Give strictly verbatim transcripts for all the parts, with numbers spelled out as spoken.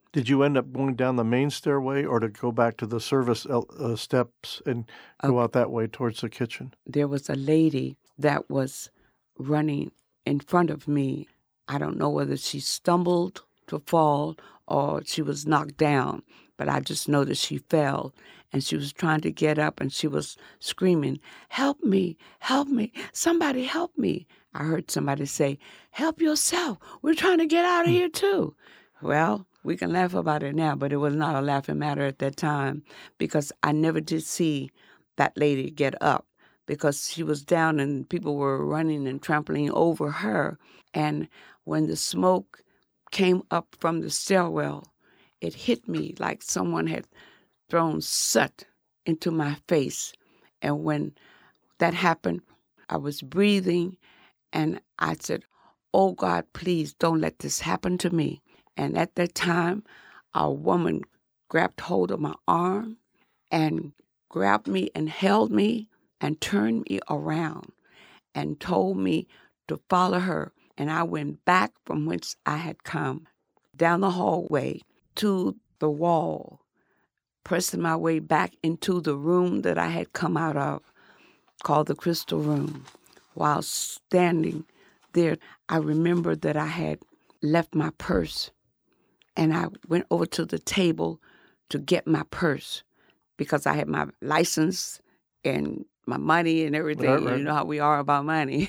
Did you end up going down the main stairway or to go back to the service el uh, steps and go Okay. out that way towards the kitchen? There was a lady that was running in front of me. I don't know whether she stumbled to fall or she was knocked down, but I just know that she fell and she was trying to get up and she was screaming, "Help me, help me, somebody help me." I heard somebody say, "Help yourself. We're trying to get out of Hmm. here too." Well, we can laugh about it now, but it was not a laughing matter at that time because I never did see that lady get up because she was down and people were running and trampling over her. And when the smoke came up from the stairwell, it hit me like someone had thrown soot into my face. And when that happened, I was breathing and I said, "Oh God, please don't let this happen to me." And at that time, a woman grabbed hold of my arm and grabbed me and held me and turned me around and told me to follow her. And I went back from whence I had come, down the hallway to the wall, pressing my way back into the room that I had come out of, called the Crystal Room. While standing there, I remembered that I had left my purse, and I went over to the table to get my purse because I had my license and my money and everything. Right, And right. you know how we are about money.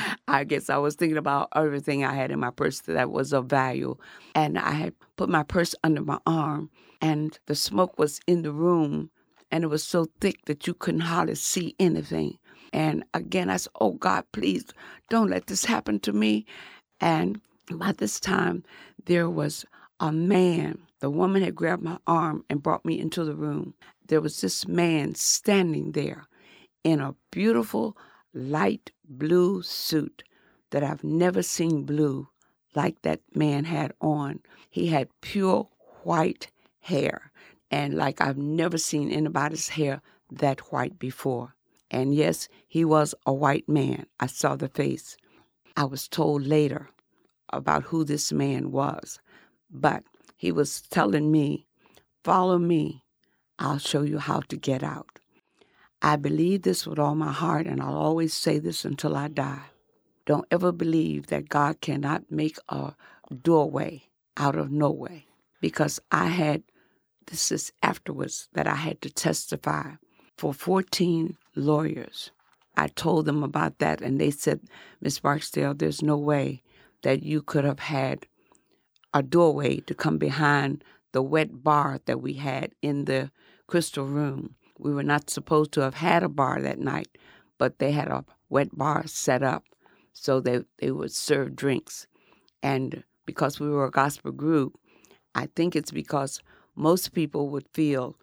I guess I was thinking about everything I had in my purse that was of value. And I had put my purse under my arm, and the smoke was in the room, and it was so thick that you couldn't hardly see anything. And again, I said, "Oh, God, please don't let this happen to me." And by this time, there was a man. The woman had grabbed my arm and brought me into the room. There was this man standing there in a beautiful light blue suit that I've never seen blue like that man had on. He had pure white hair, and like I've never seen anybody's hair that white before. And yes, he was a white man. I saw the face. I was told later about who this man was, but he was telling me, "Follow me. I'll show you how to get out." I believe this with all my heart, and I'll always say this until I die. Don't ever believe that God cannot make a doorway out of no way, because I had, this is afterwards, that I had to testify for fourteen lawyers. I told them about that, and they said, "Miss Barksdale, there's no way that you could have had a doorway to come behind the wet bar that we had in the Crystal Room. We were not supposed to have had a bar that night, but they had a wet bar set up so that they would serve drinks. And because we were a gospel group, I think it's because most people would feel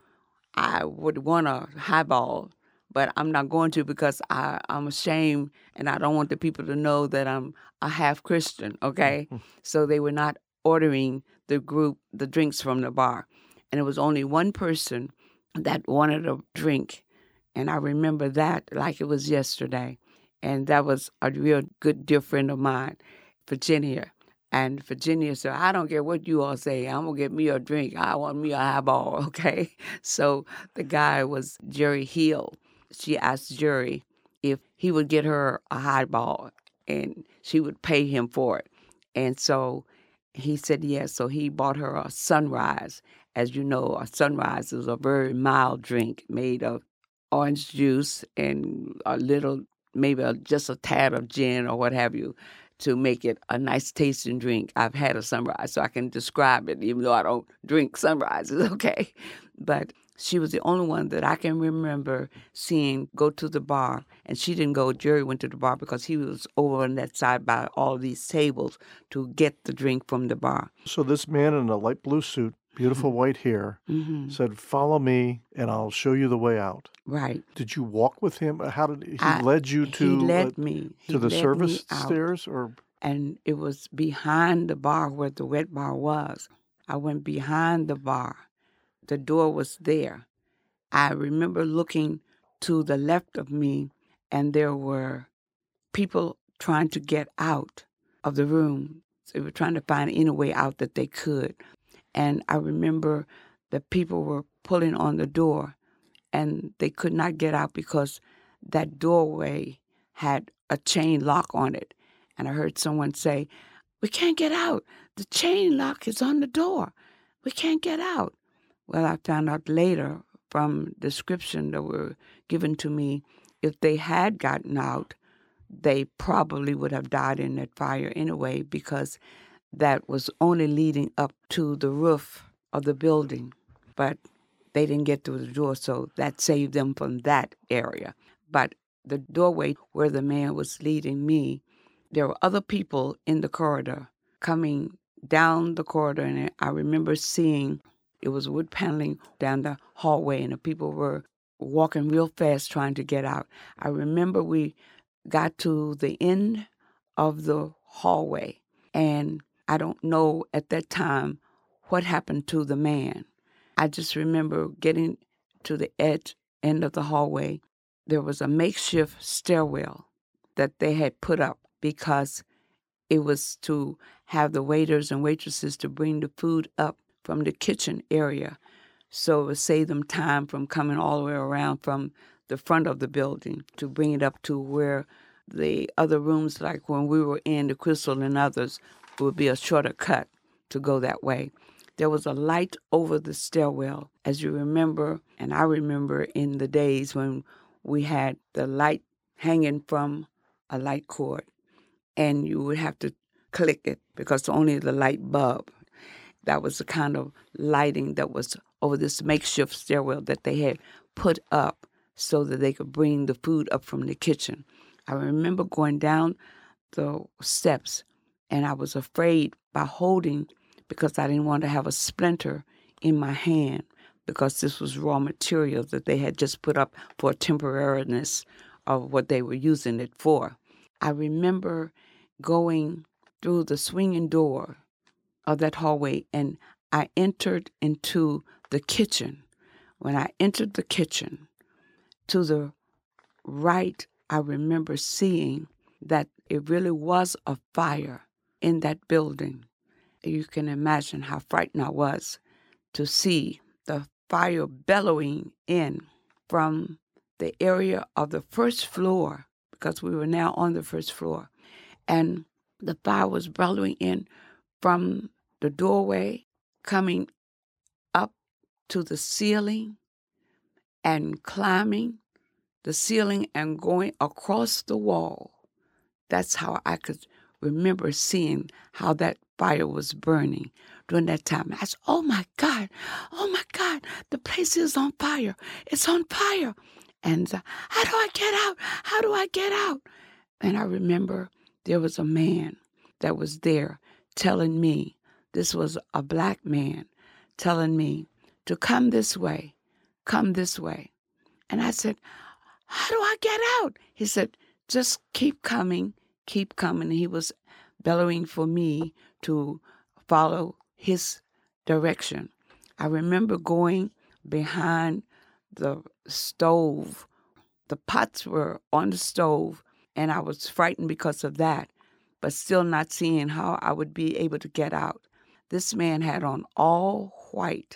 I would want a highball, but I'm not going to because I, I'm ashamed and I don't want the people to know that I'm a half Christian, okay? Mhm. So they were not ordering the group the drinks from the bar. And it was only one person that wanted a drink. And I remember that like it was yesterday. And that was a real good dear friend of mine, Virginia. And Virginia said, "I don't care what you all say. I'm going to get me a drink. I want me a highball," okay? So the guy was Jerry Hill. She asked Jerry if he would get her a highball and she would pay him for it. And so he said yes. So he bought her a Sunrise. As you know, a Sunrise is a very mild drink made of orange juice and a little, maybe a, just a tad of gin or what have you, to make it a nice tasting drink. I've had a Sunrise, so I can describe it, even though I don't drink Sunrises, okay? But she was the only one that I can remember seeing go to the bar, and she didn't go. Jerry went to the bar because he was over on that side by all these tables to get the drink from the bar. So this man in a light blue suit, beautiful white hair, Mm-hmm. said, "Follow me and I'll show you the way out." Right. Did you walk with him? How did he I, led you he to uh, led me. He to the led me service out. stairs or And it was behind the bar where the wet bar was. I went behind the bar. The door was there. I remember looking to the left of me, and there were people trying to get out of the room. They were trying to find any way out that they could. And I remember the people were pulling on the door, and they could not get out because that doorway had a chain lock on it. And I heard someone say, "We can't get out. The chain lock is on the door. We can't get out." Well, I found out later from description that were given to me, if they had gotten out, they probably would have died in that fire anyway, because that was only leading up to the roof of the building. But they didn't get through the door, so that saved them from that area. But the doorway where the man was leading me, there were other people in the corridor coming down the corridor, and I remember seeing it was wood paneling down the hallway, and the people were walking real fast trying to get out. I remember we got to the end of the hallway, and I don't know at that time what happened to the man. I just remember getting to the edge end of the hallway. There was a makeshift stairwell that they had put up because it was to have the waiters and waitresses to bring the food up from the kitchen area. So it would save them time from coming all the way around from the front of the building to bring it up to where the other rooms, like when we were in the Crystal and others, would be a shorter cut to go that way. There was a light over the stairwell, as you remember, and I remember in the days when we had the light hanging from a light cord, and you would have to click it because only the light bulb. That was the kind of lighting that was over this makeshift stairwell that they had put up so that they could bring the food up from the kitchen. I remember going down the steps, and I was afraid by holding, because I didn't want to have a splinter in my hand, because this was raw material that they had just put up for temporariness of what they were using it for. I remember going through the swinging door of that hallway, and I entered into the kitchen. When I entered the kitchen, to the right, I remember seeing that it really was a fire in that building. You can imagine how frightened I was to see the fire bellowing in from the area of the first floor, because we were now on the first floor. And the fire was bellowing in from the doorway, coming up to the ceiling and climbing the ceiling and going across the wall. That's how I could remember seeing how that fire was burning during that time. I said, "Oh my God, oh my God, the place is on fire. It's on fire." And uh, how do I get out? How do I get out? And I remember there was a man that was there telling me, this was a black man, telling me to come this way, come this way. And I said, "How do I get out?" He said, "Just keep coming, keep coming." He was bellowing for me to follow his direction. I remember going behind the stove. The pots were on the stove, and I was frightened because of that, but still not seeing how I would be able to get out. This man had on all white,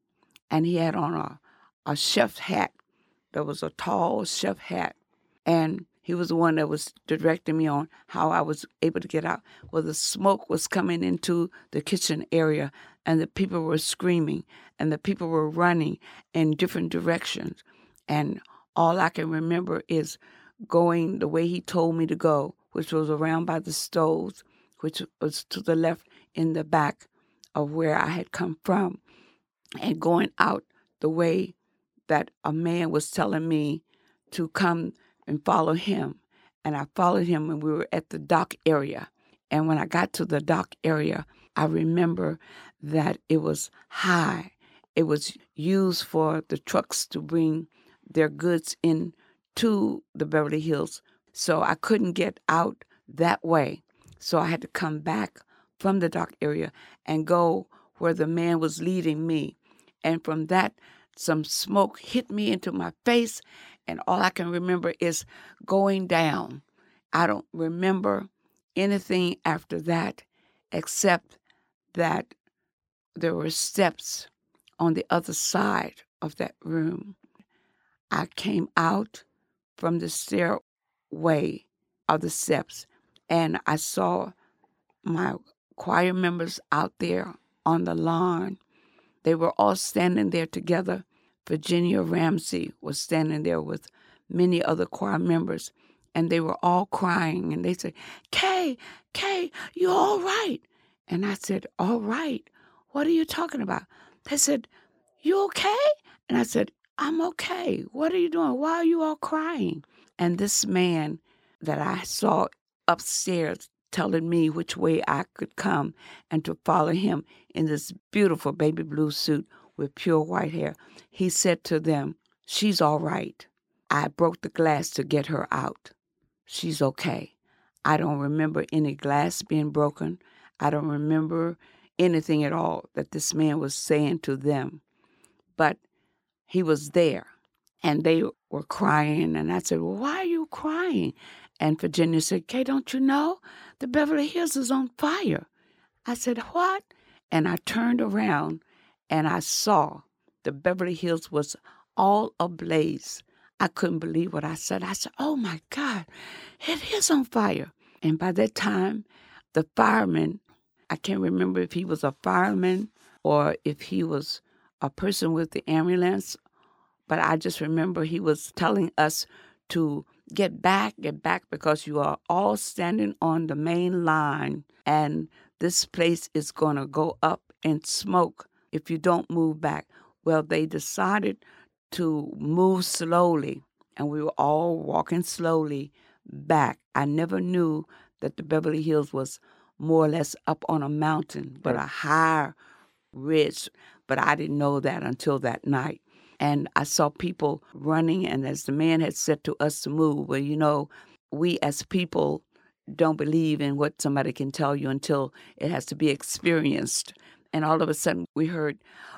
and he had on a, a chef hat. There was a tall chef hat, and he was the one that was directing me on how I was able to get out. Well, the smoke was coming into the kitchen area, and the people were screaming, and the people were running in different directions. And all I can remember is going the way he told me to go, which was around by the stoves, which was to the left in the back of where I had come from, and going out the way that a man was telling me to come and follow him. And I followed him, and we were at the dock area. And when I got to the dock area, I remember that it was high. It was used for the trucks to bring their goods in to the Beverly Hills. So I couldn't get out that way. So I had to come back from the dock area and go where the man was leading me. And from that, some smoke hit me into my face, and all I can remember is going down. I don't remember anything after that except that there were steps on the other side of that room. I came out from the stairway of the steps, and I saw my choir members out there on the lawn. They were all standing there together. Virginia Ramsey was standing there with many other choir members, and they were all crying. And they said, Kay, Kay, you all right? And I said, all right. What are you talking about? They said, you okay? And I said, I'm okay. What are you doing? Why are you all crying? And this man that I saw upstairs telling me which way I could come and to follow him in this beautiful baby blue suit with pure white hair, he said to them, she's all right. I broke the glass to get her out. She's okay. I don't remember any glass being broken. I don't remember anything at all that this man was saying to them. But he was there, and they were crying, and I said, well, why are you crying? And Virginia said, Kay, don't you know? The Beverly Hills is on fire. I said, what? And I turned around, and I saw the Beverly Hills was all ablaze. I couldn't believe what I said. I said, oh, my God, it is on fire. And by that time, the fireman, I can't remember if he was a fireman or if he was a person with the ambulance, but I just remember he was telling us to get back, get back, because you are all standing on the main line, and this place is going to go up in smoke if you don't move back. Well, they decided to move slowly, and we were all walking slowly back. I never knew that the Beverly Hills was more or less up on a mountain, but a higher ridge, but I didn't know that until that night. And I saw people running, and as the man had said to us to move, well, you know, we as people don't believe in what somebody can tell you until it has to be experienced. And all of a sudden we heard,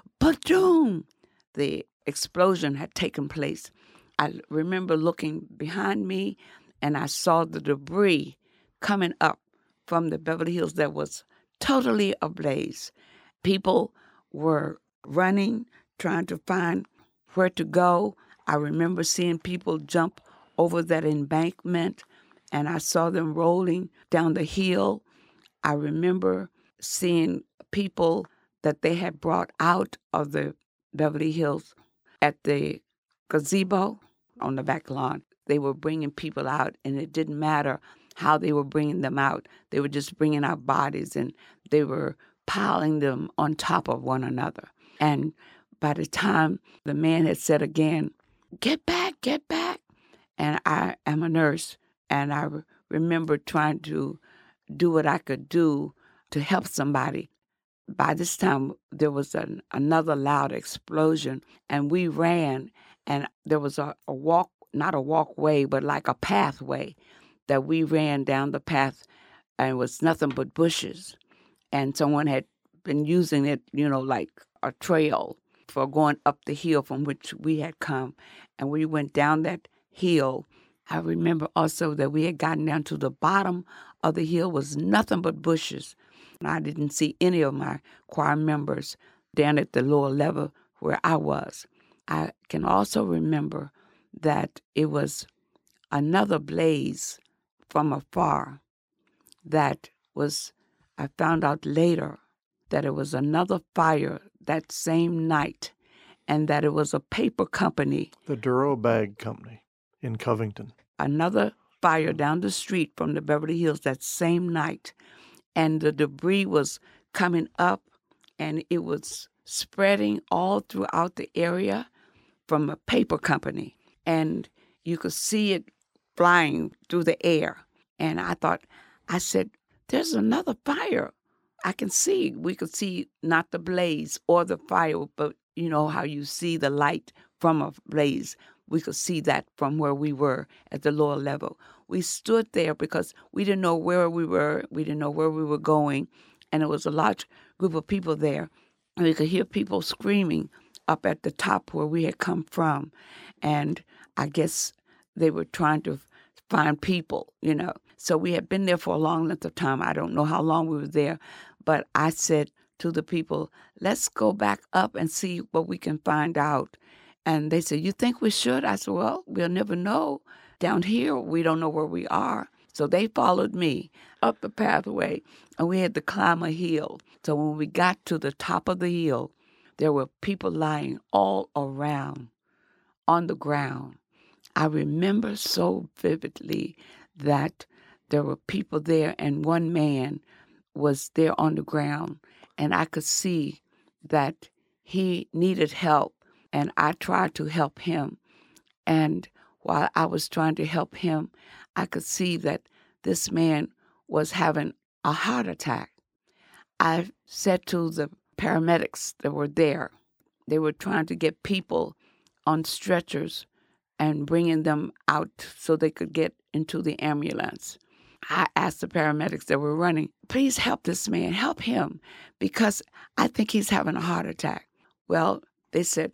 ba-doom! The explosion had taken place. I remember looking behind me, and I saw the debris coming up from the Beverly Hills that was totally ablaze. People were running, trying to find where to go. I remember seeing people jump over that embankment, and I saw them rolling down the hill. I remember seeing people that they had brought out of the Beverly Hills at the gazebo on the back lawn. They were bringing people out, and it didn't matter how they were bringing them out. They were just bringing out bodies, and they were piling them on top of one another. And by the time the man had said again, get back, get back. And I am a nurse, and I re- remember trying to do what I could do to help somebody. By this time, there was an, another loud explosion, and we ran, and there was a, a walk, not a walkway, but like a pathway that we ran down the path, and it was nothing but bushes. And someone had been using it, you know, like a trail for going up the hill from which we had come. And we went down that hill. I remember also that we had gotten down to the bottom of the hill was nothing but bushes. And I didn't see any of my choir members down at the lower level where I was. I can also remember that it was another blaze from afar that was, I found out later that it was another fire that same night, and that it was a paper company. The Duro Bag Company in Covington. Another fire down the street from the Beverly Hills that same night. And the debris was coming up, and it was spreading all throughout the area from a paper company. And you could see it flying through the air. And I thought, I said, there's another fire. I can see, we could see not the blaze or the fire, but you know how you see the light from a blaze. We could see that from where we were at the lower level. We stood there because we didn't know where we were. We didn't know where we were going. And it was a large group of people there. And we could hear people screaming up at the top where we had come from. And I guess they were trying to find people, you know. So we had been there for a long length of time. I don't know how long we were there. But I said to the people, let's go back up and see what we can find out. And they said, you think we should? I said, well, we'll never know. Down here, we don't know where we are. So they followed me up the pathway, and we had to climb a hill. So when we got to the top of the hill, there were people lying all around on the ground. I remember so vividly that there were people there, and one man was there on the ground, and I could see that he needed help, and I tried to help him. And while I was trying to help him, I could see that this man was having a heart attack. I said to the paramedics that were there, they were trying to get people on stretchers and bringing them out so they could get into the ambulance. I asked the paramedics that were running, please help this man, help him, because I think he's having a heart attack. Well, they said,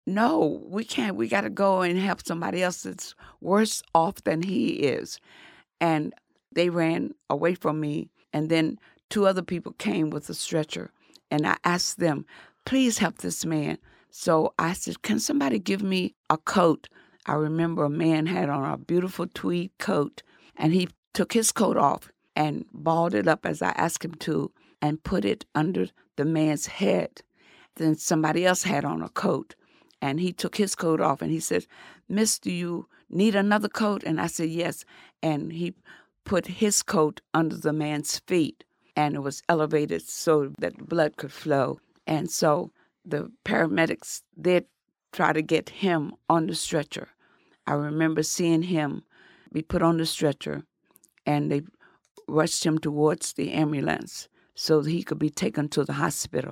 no, we can't. We got to go and help somebody else that's worse off than he is. And they ran away from me, and then two other people came with a stretcher, and I asked them, please help this man. So I said, can somebody give me a coat? I remember a man had on a beautiful tweed coat, and he took his coat off and balled it up as I asked him to and put it under the man's head. Then somebody else had on a coat, and he took his coat off, and he said, Miss, do you need another coat? And I said, yes. And he put his coat under the man's feet, and it was elevated so that blood could flow. And so the paramedics did try to get him on the stretcher. I remember seeing him be put on the stretcher, and they rushed him towards the ambulance so that he could be taken to the hospital.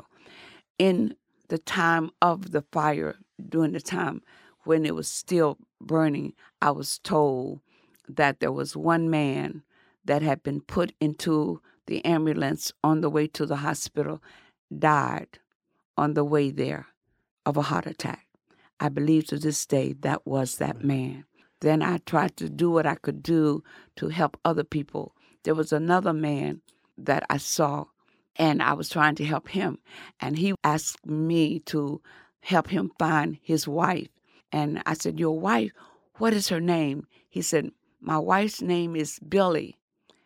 In the time of the fire, during the time when it was still burning, I was told that there was one man that had been put into the ambulance on the way to the hospital, died on the way there of a heart attack. I believe to this day that was that man. Then I tried to do what I could do to help other people. There was another man that I saw, and I was trying to help him. And he asked me to help him find his wife. And I said, your wife, what is her name? He said, my wife's name is Billy.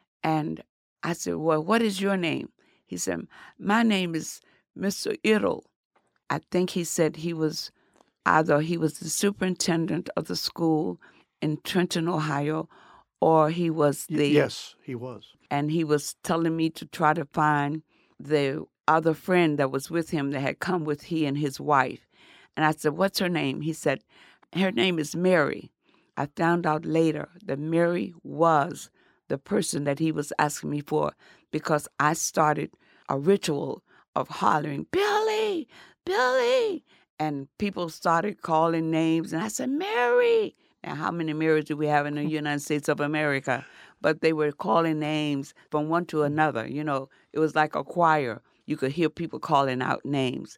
And I said, well, what is your name? He said, my name is Mister Ittle. I think he said he was either he was the superintendent of the school in Trenton, Ohio, or he was the... Yes, he was. And he was telling me to try to find the other friend that was with him that had come with he and his wife. And I said, what's her name? He said, her name is Mary. I found out later that Mary was the person that he was asking me for, because I started a ritual of hollering, Billy, Billy. And people started calling names, and I said, Mary. Now, how many Marys do we have in the United States of America? But they were calling names from one to another. You know, it was like a choir. You could hear people calling out names.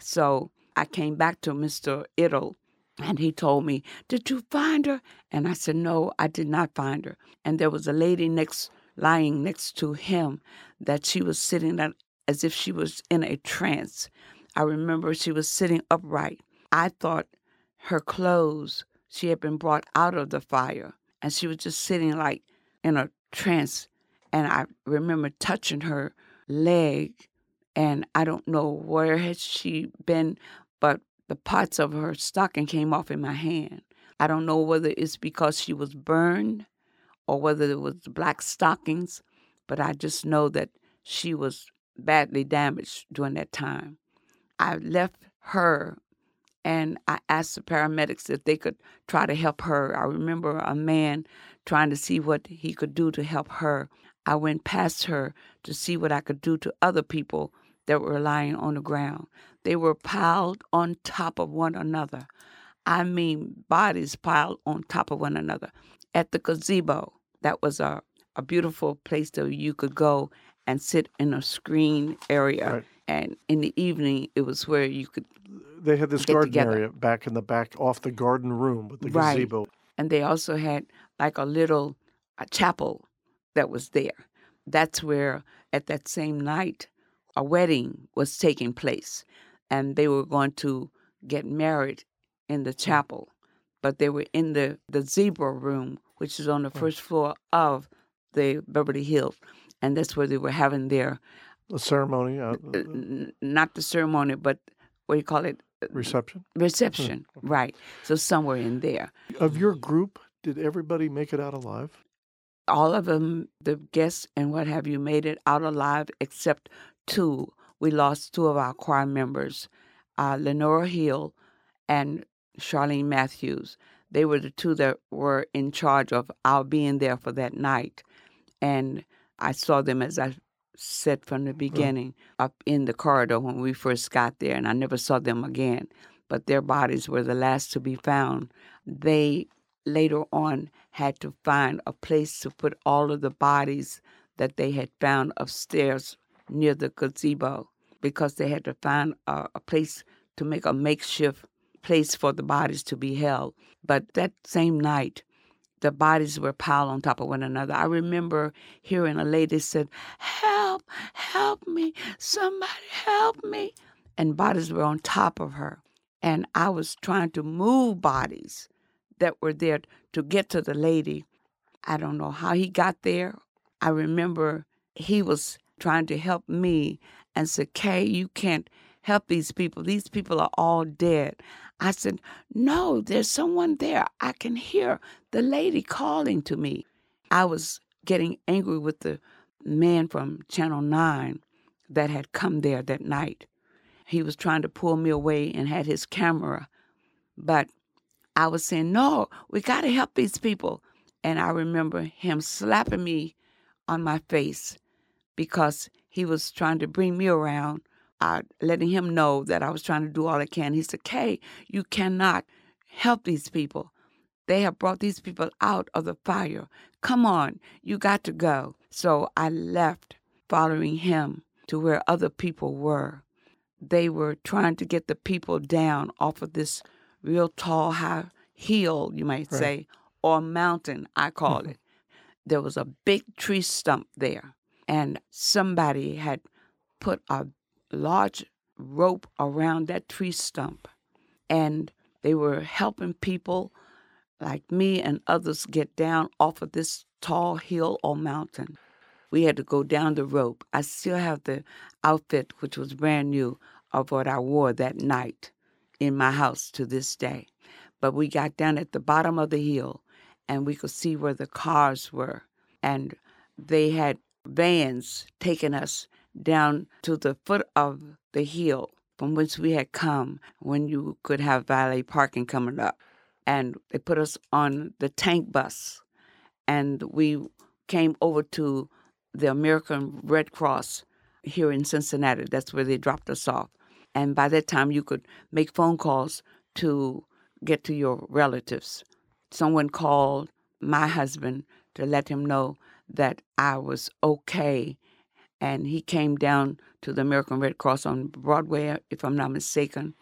So I came back to Mister Ittle, and he told me, did you find her? And I said, no, I did not find her. And there was a lady next, lying next to him, that she was sitting as if she was in a trance. I remember she was sitting upright. I thought her clothes, she had been brought out of the fire, and she was just sitting like in a trance. And I remember touching her leg, and I don't know where had she been, but the parts of her stocking came off in my hand. I don't know whether it's because she was burned or whether it was black stockings, but I just know that she was badly damaged during that time. I left her, and I asked the paramedics if they could try to help her. I remember a man trying to see what he could do to help her. I went past her to see what I could do to other people that were lying on the ground. They were piled on top of one another. I mean, bodies piled on top of one another. At the gazebo, that was a, a beautiful place that you could go and sit in a screen area. Right. And in the evening, it was where you could They had this get garden together. area back in the back off the garden room with the Right. gazebo. And they also had like a little a chapel that was there. That's where, at that same night, a wedding was taking place, and they were going to get married in the chapel, but they were in the, the zebra room, which is on the Right. first floor of the Beverly Hills, and that's where they were having their, The ceremony, uh, uh, n- not the ceremony, but what do you call it? Uh, reception. Reception, Okay. right. So somewhere in there. Of your group, did everybody make it out alive? All of them, the guests and what have you, made it out alive except two. We lost two of our choir members, uh, Lenora Hill and Charlene Matthews. They were the two that were in charge of our being there for that night. And I saw them, as I said from the beginning, up in the corridor when we first got there, and I never saw them again. But their bodies were the last to be found. They later on had to find a place to put all of the bodies that they had found upstairs near the gazebo, because they had to find a, a place to make a makeshift place for the bodies to be held. But that same night, the bodies were piled on top of one another. I remember hearing a lady said, "Help, help me, somebody help me." And bodies were on top of her. And I was trying to move bodies that were there to get to the lady. I don't know how he got there. I remember he was trying to help me and said, "Kay, you can't help these people. These people are all dead." I said, "No, there's someone there. I can hear the lady calling to me." I was getting angry with the man from Channel nine that had come there that night. He was trying to pull me away and had his camera. But I was saying, "No, we got to help these people." And I remember him slapping me on my face because he was trying to bring me around, uh, letting him know that I was trying to do all I can. He said, "Kay, you cannot help these people. They have brought these people out of the fire. Come on, you got to go." So I left, following him to where other people were. They were trying to get the people down off of this real tall, high hill, you might Right. say, or mountain, I call it. There was a big tree stump there, and somebody had put a large rope around that tree stump, and they were helping people like me and others get down off of this tall hill or mountain. We had to go down the rope. I still have the outfit, which was brand new, of what I wore that night in my house to this day. But we got down at the bottom of the hill, and we could see where the cars were. And they had vans taking us down to the foot of the hill from which we had come, when you could have valet parking coming up. And they put us on the tank bus, and we came over to the American Red Cross here in Cincinnati. That's where they dropped us off. And by that time, you could make phone calls to get to your relatives. Someone called my husband to let him know that I was okay, and he came down to the American Red Cross on Broadway, if I'm not mistaken,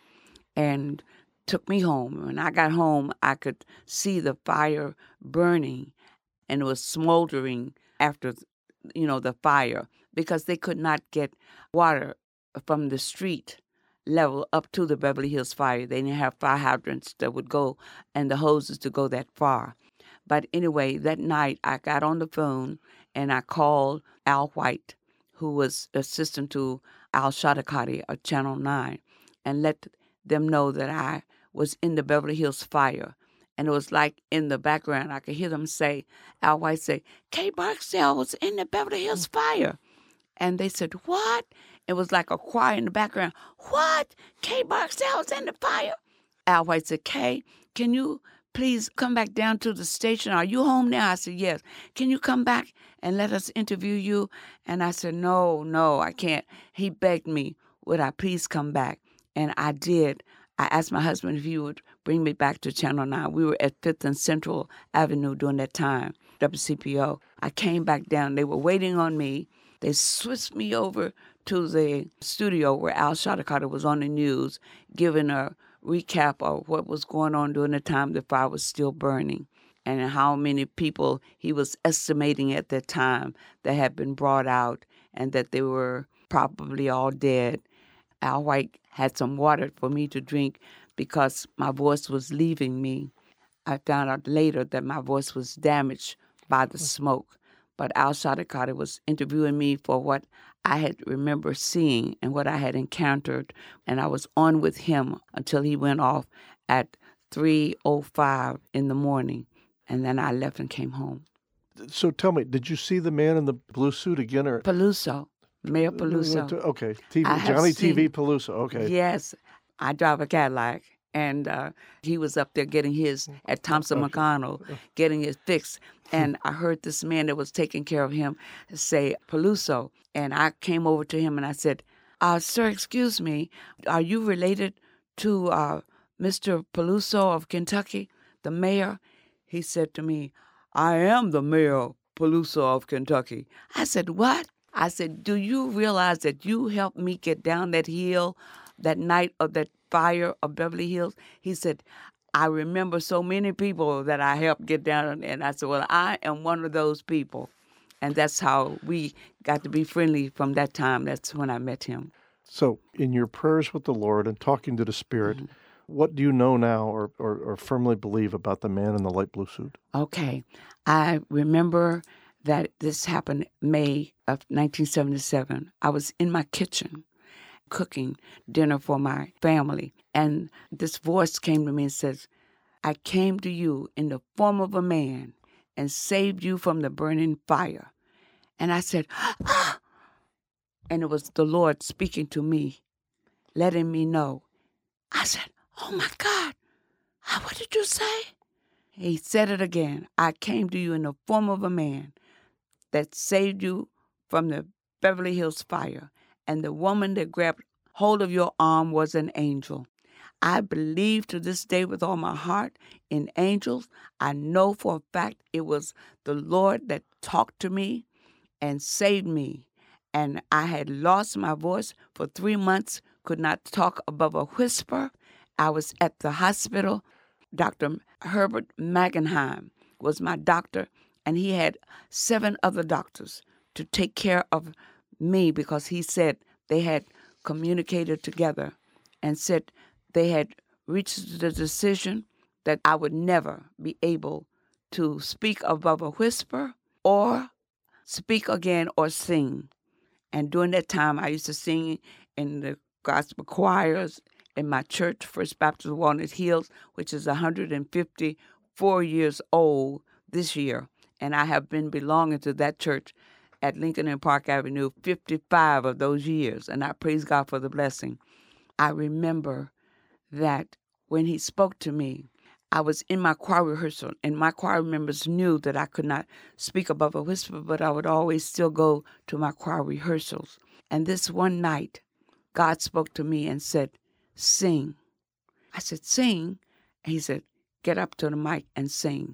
and took me home. When I got home, I could see the fire burning, and it was smoldering after, you know, the fire, because they could not get water from the street level up to the Beverly Hills fire. They didn't have fire hydrants that would go and the hoses to go that far. But anyway, that night I got on the phone and I called Al White, who was assistant to Al Shadakati of Channel nine, and let them know that I was in the Beverly Hills fire. And it was like in the background, I could hear them say, Al White say, "Kay Barksdale was in the Beverly Hills fire." And they said, "What?" It was like a choir in the background. "What? Kay Barksdale was in the fire?" Al White said, "Kay, can you please come back down to the station? Are you home now?" I said, "Yes." "Can you come back and let us interview you?" And I said, "No, no, I can't." He begged me, would I please come back? And I did. I asked my husband if he would bring me back to Channel nine. We were at Fifth and Central Avenue during that time, W C P O. I came back down. They were waiting on me. They switched me over to the studio where Al Shadakata was on the news, giving a recap of what was going on during the time the fire was still burning, and how many people he was estimating at that time that had been brought out, and that they were probably all dead. Al White had some water for me to drink because my voice was leaving me. I found out later that my voice was damaged by the smoke. But Al Shodakata was interviewing me for what I had remember seeing and what I had encountered. And I was on with him until he went off at three oh five in the morning. And then I left and came home. So tell me, did you see the man in the blue suit again? Or Peluso, Mayor Peluso. Okay, T V, I have Johnny T V seen- Peluso. Okay. Yes, I drive a Cadillac. And uh, he was up there getting his, at Thompson McConnell, getting his fixed. And I heard this man that was taking care of him say, Peluso. And I came over to him and I said, uh, sir, excuse me, are you related to uh, Mister Peluso of Kentucky, the mayor? He said to me, I am the mayor, Peluso of Kentucky. I said, what? I said, do you realize that you helped me get down that hill that night of that fire of Beverly Hills? He said, I remember so many people that I helped get down. And I said, well, I am one of those people. And that's how we got to be friendly from that time. That's when I met him. So in your prayers with the Lord and talking to the Spirit, mm-hmm. what do you know now or, or, or firmly believe about the man in the light blue suit? Okay. I remember that this happened May of nineteen seventy-seven. I was in my kitchen cooking dinner for my family. And this voice came to me and says, I came to you in the form of a man and saved you from the burning fire. And I said, ah! And it was the Lord speaking to me, letting me know. I said, oh my God, what did you say? He said it again. I came to you in the form of a man that saved you from the Beverly Hills fire. And the woman that grabbed hold of your arm was an angel. I believe to this day with all my heart in angels. I know for a fact it was the Lord that talked to me and saved me. And I had lost my voice for three months, could not talk above a whisper. I was at the hospital. Doctor Herbert Magenheim was my doctor, and he had seven other doctors to take care of me because he said they had communicated together and said they had reached the decision that I would never be able to speak above a whisper or speak again or sing. And during that time, I used to sing in the gospel choirs in my church, First Baptist Walnut Hills, which is one hundred fifty-four years old this year. And I have been belonging to that church at Lincoln and Park Avenue fifty-five of those years. And I praise God for the blessing. I remember that when he spoke to me, I was in my choir rehearsal, and my choir members knew that I could not speak above a whisper, but I would always still go to my choir rehearsals. And this one night, God spoke to me and said, sing. I said, sing? And he said, get up to the mic and sing.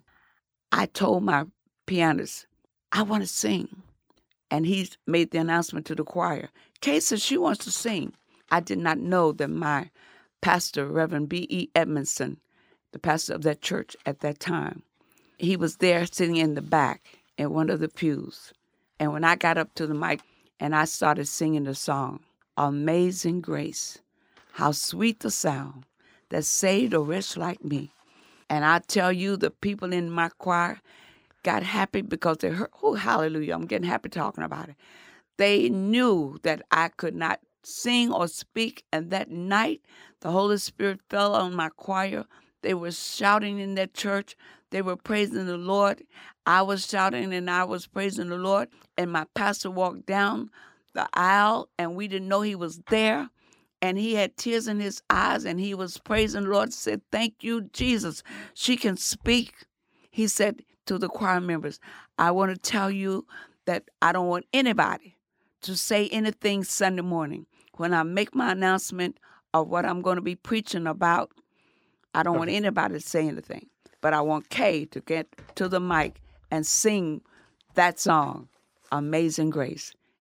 I told my pianist, I want to sing. And he made the announcement to the choir. Kay said she wants to sing. I did not know that my pastor, Reverend B E Edmondson, the pastor of that church at that time, he was there sitting in the back in one of the pews. And when I got up to the mic and I started singing the song, Amazing Grace, how sweet the sound that saved a wretch like me. And I tell you, the people in my choir got happy because they heard, oh, hallelujah, I'm getting happy talking about it. They knew that I could not sing or speak, and that night the Holy Spirit fell on my choir. They were shouting in that church. They were praising the Lord. I was shouting and I was praising the Lord. And my pastor walked down the aisle, and we didn't know he was there. And he had tears in his eyes, and he was praising the Lord, said, thank you, Jesus. She can speak. He said to the choir members, I want to tell you that I don't want anybody to say anything Sunday morning. When I make my announcement of what I'm going to be preaching about, I don't okay. want anybody to say anything. But I want Kay to get to the mic and sing that song, Amazing Grace.